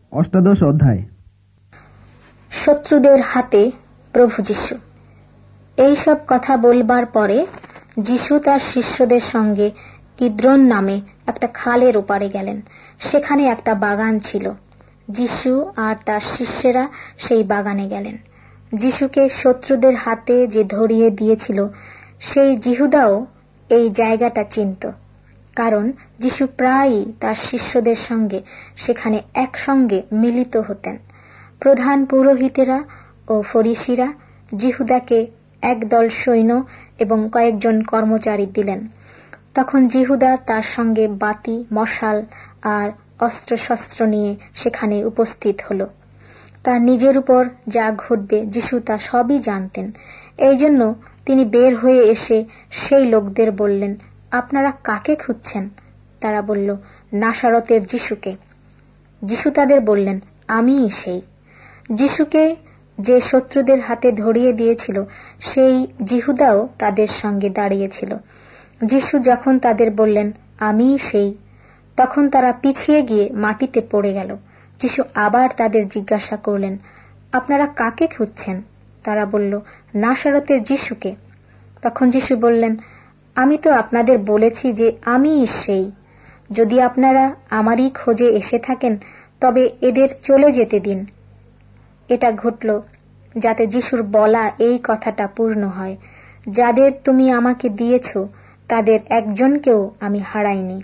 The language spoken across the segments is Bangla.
অষ্টাদশ অধ্যায়। শত্রুদের হাতে প্রভু যীশু। এইসব কথা বলবার পরে যীশু তার শিষ্যদের সঙ্গে কিদ্রোন নামে একটা খালের ওপারে গেলেন। সেখানে একটা বাগান ছিল। যীশু আর তার শিষ্যেরা সেই বাগানে গেলেন। যীশুকে শত্রুদের হাতে যে ধরিয়ে দিয়েছিল সেই জিহুদাও এই জায়গাটা চিনত, কারণ যীশু প্রায়ই তার শিষ্যদের সঙ্গে সেখানে একসঙ্গে মিলিত হতেন। প্রধান পুরোহিতেরা ও ফরিসিরা জিহুদাকে একদল সৈন্য এবং কয়েকজন কর্মচারী দিলেন। তখন জিহুদা তার সঙ্গে বাতি, মশাল আর অস্ত্রশস্ত্র নিয়ে সেখানে উপস্থিত হল। তার নিজের উপর যা ঘটবে যীশু তা সবই জানতেন। এই জন্য তিনি বের হয়ে এসে সেই লোকদের বললেন, আপনারা কাকে খুঁজছেন? তারা বলল, নাসারতের যীশুকে। যীশু তাদের বললেন, আমিই সেই। যীশুকে যে শত্রুদের হাতে ধরিয়ে দিয়েছিল সেই জিহুদাও তাদের সঙ্গে দাঁড়িয়েছিল। যীশু যখন তাদের বললেন, আমিই সেই, তখন তারা পিছিয়ে গিয়ে মাটিতে পড়ে গেল। যীশু আবার তাদের জিজ্ঞাসা করলেন, আপনারা কাকে খুঁজছেন? তারা বলল, নাসারতের যীশুকে। তখন যীশু বললেন, আমি তো আপনাদের বলেছি যে আমিই সেই। যদি আপনারা আমারই খোঁজে এসে থাকেন তবে এদের চলে যেতে দিন। এটা ঘটল যাতে যীশুর বলা এই কথাটা পূর্ণ হয়, যাদের তুমি আমাকে দিয়েছ তাদের একজনকেও আমি হারাইনি।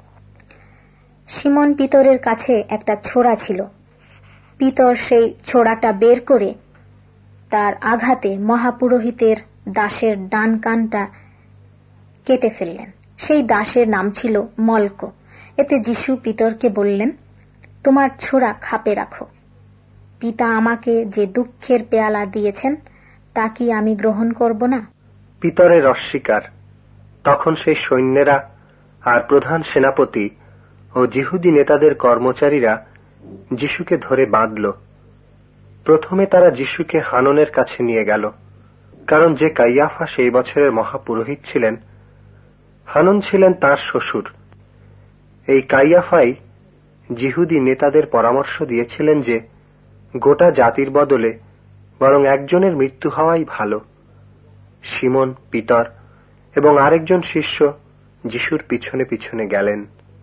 সিমন পিতরের কাছে একটা ছোরা ছিল। পিতর সেই ছোরাটা বের করে তার আঘাতে মহাপুরোহিতের দাসের ডান কানটা কেটে ফেললেন। সেই দাসের নাম ছিল মল্ক। এতে যীশু পিতরকে বললেন, তোমার ছোরা খাপে রাখো। পিতা আমাকে যে দুঃখের পেয়ালা দিয়েছেন তা কি আমি গ্রহণ করব না? পিতরের অস্বীকার। তখন সেই সৈন্যেরা আর প্রধান সেনাপতি ও জিহুদি নেতাদের কর্মচারীরা যীশুকে ধরে বাঁধল। প্রথমে তারা যীশুকে হাননের কাছে নিয়ে গেল, কারণ যে কাইয়াফা সেই বছরের মহাপুরোহিত ছিলেন, হানন ছিলেন তার শ্বশুর। এই কাইয়াফাই জিহুদি নেতাদের পরামর্শ দিয়েছিলেন যে গোটা জাতির বদলে বরং একজনের মৃত্যু হওয়াই ভালো। সিমন, পিতর এবং আরেকজন শিষ্য যীশুর পিছনে পিছনে গেলেন।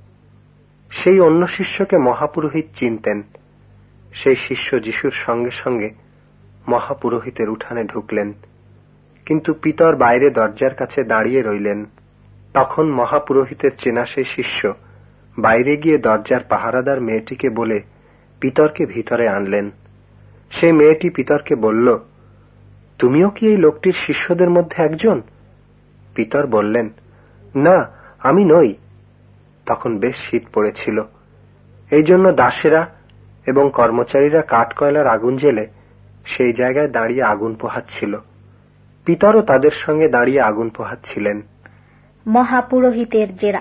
সেই অন্য শিষ্যকে মহাপুরোহিত চিনতেন। সেই শিষ্য যীশুর সঙ্গে সঙ্গে মহাপুরোহিতের উঠানে ঢুকলেন, কিন্তু পিতর বাইরে দরজার কাছে দাঁড়িয়ে রইলেন। তখন মহাপুরোহিতের চেনা সেই শিষ্য বাইরে গিয়ে দরজার পাহারাদার মেয়েটিকে বলে পিতরকে ভিতরে আনলেন। সেই মেয়েটি পিতরকে বলল, তুমিও কি এই লোকটির শিষ্যদের মধ্যে একজন? পিতর বললেন, না, আমি নই। তখন বেশ শীত পড়েছিল, এই জন্য দাসেরা এবং কর্মচারীরা কাঠকয়লার আগুন জ্বেলে সেই জায়গায় দাঁড়িয়ে আগুন পোহাচ্ছিল। পিতরও তাদের সঙ্গে দাঁড়িয়ে আগুন পোহাচ্ছিলেন। মহাপুরোহিতের জেরা।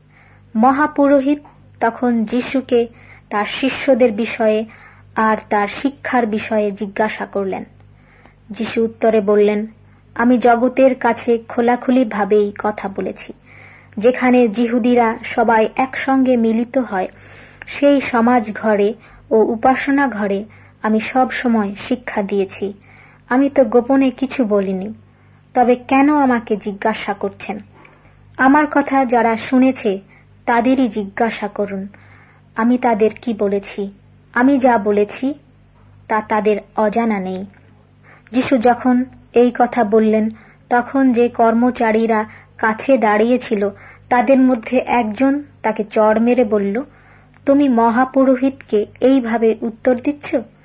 মহাপুরোহিত তখন যীশুকে তার শিষ্যদের বিষয়ে আর তার শিক্ষার বিষয়ে জিজ্ঞাসা করলেন। যীশু উত্তরে বললেন, আমি জগতের কাছে খোলাখুলি ভাবেই কথা বলেছি। যেখানে জিহুদিরা সবাই একসঙ্গে মিলিত হয় সেই সমাজ ঘরে ও উপাসনা ঘরে আমি সব সময় শিক্ষা দিয়েছি। আমি তো গোপনে কিছু বলিনি। তবে কেন আমাকে জিজ্ঞাসা করছেন? আমার কথা যারা শুনেছে তাদেরই জিজ্ঞাসা করুন, আমি তাদের কি বলেছি। আমি যা বলেছি তা তাদের অজানা নেই। যীশু যখন এই কথা বললেন তখন যে কর্মচারীরা কাছে দাঁড়িয়েছিল তাদের মধ্যে একজন তাকে চড় মেরে বলল, তুমি মহাপুরোহিতকে এইভাবে উত্তর দিচ্ছ?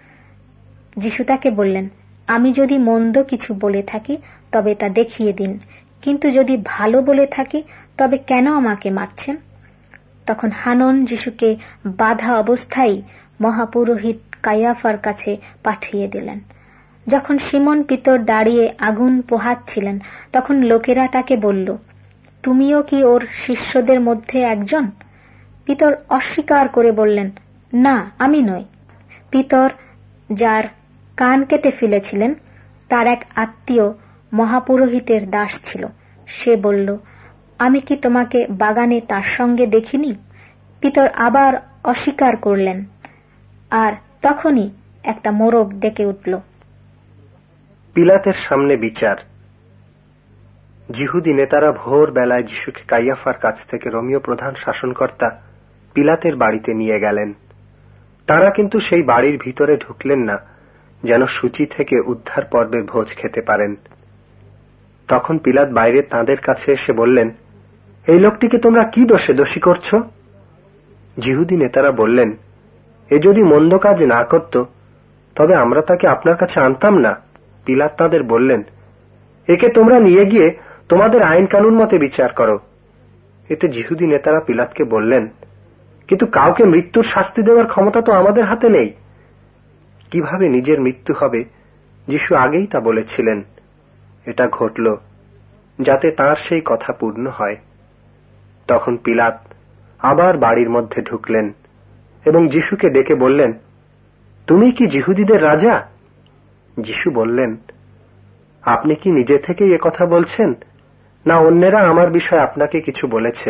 যীশু তাকে বললেন, আমি যদি মন্দ কিছু বলে থাকি তবে তা দেখিয়ে দিন, কিন্তু যদি ভালো বলে থাকি তবে কেন আমাকে মারছেন? তখন হানন যীশুকে বাধা অবস্থায় মহাপুরোহিত কাইয়াফার কাছে পাঠিয়ে দিলেন। যখন সিমন পিতর দাঁড়িয়ে আগুন পোহাচ্ছিলেন তখন লোকেরা তাকে বলল, তুমিও কি ওর শিষ্যদের মধ্যে একজন? পিতর অস্বীকার করে বললেন, না, আমি নই। পিতর যার কান কেটে ফেলেছিলেন তার এক আত্মীয় মহাপুরোহিতের দাস ছিল। সে বলল, আমি কি তোমাকে বাগানে তার সঙ্গে দেখিনি? পিতর আবার অস্বীকার করলেন। আর তখনই একটা মোরগ ডেকে উঠল। পিলাতের সামনে বিচার। যিহুদি নেতারা ভোর বেলায় যিশুকে কাইয়াফার কাছ থেকে রোমীয় প্রধান শাসনকর্তা পিলাতের বাড়িতে নিয়ে গেলেন। তারা কিন্তু সেই বাড়ির ভিতরে ঢুকলেন না, যেন সূচি থেকে উদ্ধার পর্বের ভোজ খেতে পারেন। তখন পিলাত বাইরে তাঁদের কাছে এসে বললেন, এই লোকটিকে তোমরা কি দোষে দোষী করছ? যিহুদি নেতারা বললেন, এ যদি মন্দ কাজ না করত তবে আমরা তাকে আপনার কাছে আনতাম না। পিলাত তাঁদের বললেন, একে তোমরা নিয়ে গিয়ে তোমাদের আইন কানুন মতে বিচার করো। এতে যিহুদি নেতারা পিলাতকে বললেন, কিন্তু কাউকে মৃত্যুর শাস্তি দেওয়ার ক্ষমতা তো আমাদের হাতে নেই। কিভাবে নিজের মৃত্যু হবে যিশু আগেই তা বলেছিলেন। এটা ঘটল যাতে তার সেই কথা পূর্ণ হয়। তখন পিলাত আবার বাড়ির মধ্যে ঢুকলেন এবং যিশুকে ডেকে বললেন, তুমি কি যিহুদিদের রাজা? যিশু বললেন, আপনি কি নিজে থেকেই এ কথা বলছেন, না অন্যেরা আমার বিষয়ে আপনাকে কিছু বলেছে?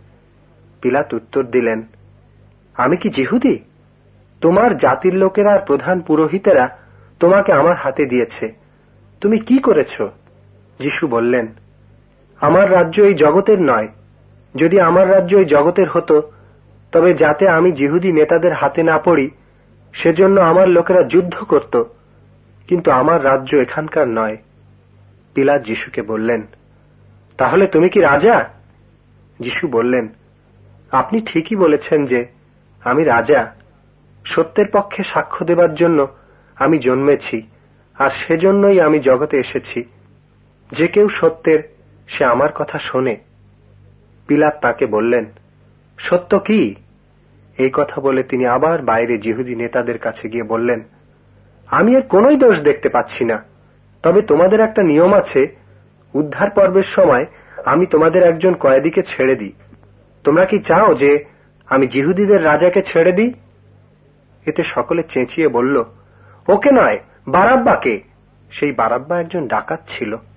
পিলাত উত্তর দিলেন, আমি কি যিহুদি? তোমার জাতির লোকেরা আর প্রধান পুরোহিতেরা তোমাকে আমার হাতে দিয়েছে। তুমি কি করেছ? যিশু বললেন, আমার রাজ্য এই জগতের নয়। যদি আমার রাজ্য এই জগতের হতো তবে যাতে আমি যিহুদি নেতাদের হাতে না পড়ি সেজন্য আমার লোকেরা যুদ্ধ করত, কিন্তু আমার রাজ্য এখানকার নয়। পিলাত যিশুকে বললেন, তাহলে তুমি কি রাজা? যিশু বললেন, আপনি ঠিকই বলেছেন যে আমি রাজা। সত্যের পক্ষে সাক্ষ্য দেবার জন্য আমি জন্মেছি, আর সেজন্যই আমি জগতে এসেছি। যে কেউ সত্যের, সে আমার কথা শোনে। পিলাত তাকে বললেন, সত্য কি? এই কথা বলে তিনি আবার বাইরে যিহুদি নেতাদের কাছে গিয়ে বললেন, আমি এর কোনোই দোষ দেখতে পাচ্ছি না। তবে তোমাদের একটা নিয়ম আছে, উদ্ধার পর্বের সময় আমি তোমাদের একজন কয়েদিকে ছেড়ে দিই। তোমরা কি চাও যে আমি যিহুদিদের রাজাকে ছেড়ে দিই? এতে সকলে চেঁচিয়ে বলল, ওকে নয়, বারাব্বাকে। সেই বারাব্বা একজন ডাকাত ছিল।